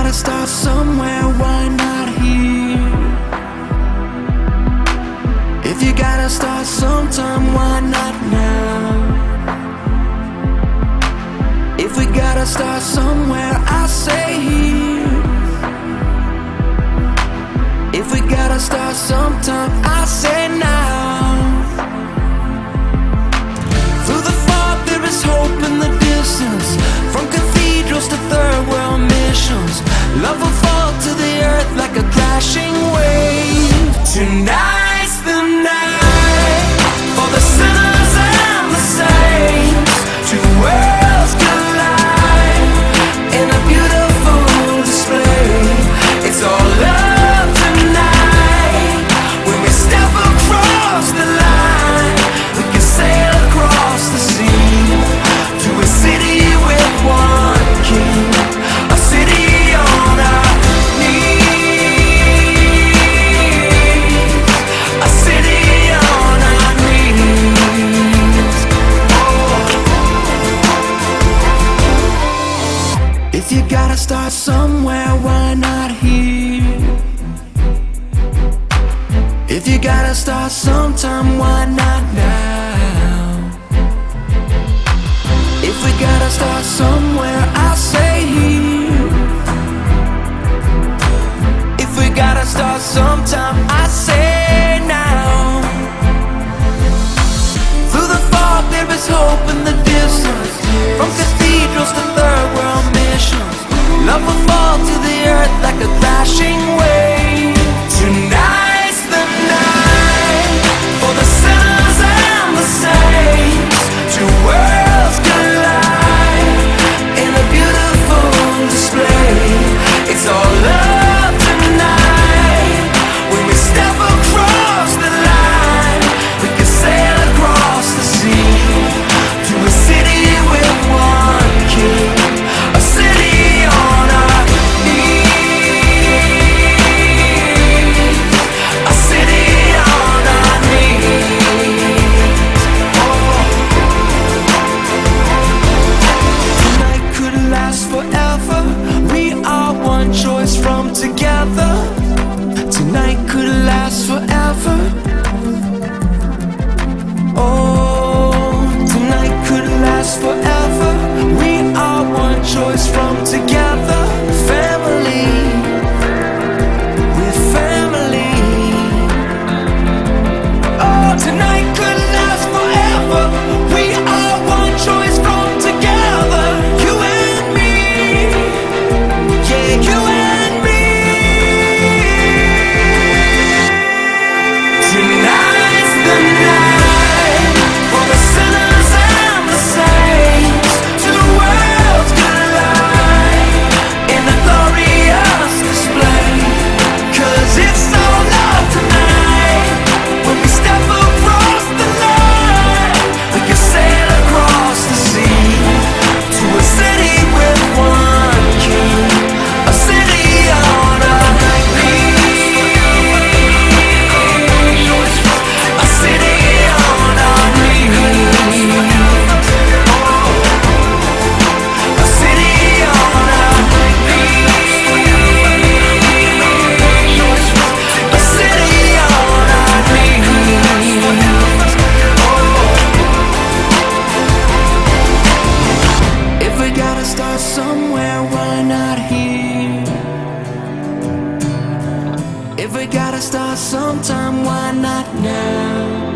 gotta start somewhere, why not here? If you gotta start sometime, why not now? If we gotta start somewhere, I say here. If we gotta start sometime, I say now. Through the fog there is hope in the distance. From cathedrals to third world missions, love will fall to the earth like a crashing wave. Tonight's the night for the sinners and the saints. Two worlds collide in a beautiful display. It's all love tonight. When we step across the line, we can sail across the sea to a city with one king, a city on our knees, a city on our knees. Oh. If you gotta start somewhere, why not here? If you gotta start sometime, why not now? If we gotta start somewhere, I say here. If we gotta start sometime, I say now. Through the fog there is hope in the distance. From cathedrals to third world missions, love will fall to the earth like a crashing wave. Tonight's the night for the sinners and the saints. Two worlds collide in a beautiful display. It's all love tonight. When we step across the line, we can sail across the sea to a city with one king, a city on our knees, a city on our knees. Oh. Tonight could last forever. We are one choice from together. Tonight could last forever. Oh, tonight could last forever. We are one choice from together. Family, we're family. Oh, tonight could last forever. We are one choice from together. You and me, yeah, you and me. Tonight's the night for the sinners and the saints. Two worlds collide in a glorious display. 'Cause it's all love tonight. When we step across the line, we can sail across the sea to a city with one king, a city on our knees, a city on our knees. Oh, a city on our knees, a city on our knees. Oh. If we gotta start somewhere, why not here? If we gotta start sometime, why not now?